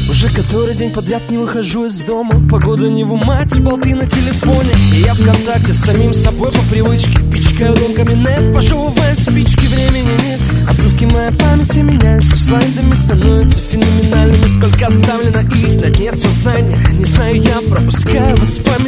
Уже который день подряд не выхожу из дома. Погода не в умате, болты на телефоне. И я в контакте с самим собой по привычке. Пичкаю ломками нет, пожевывая спички. Времени нет, обрывки моей памяти меняются. Слайдами становятся феноменальными. Сколько оставлено их на дне сознания. Не знаю, я пропускаю воспоминания.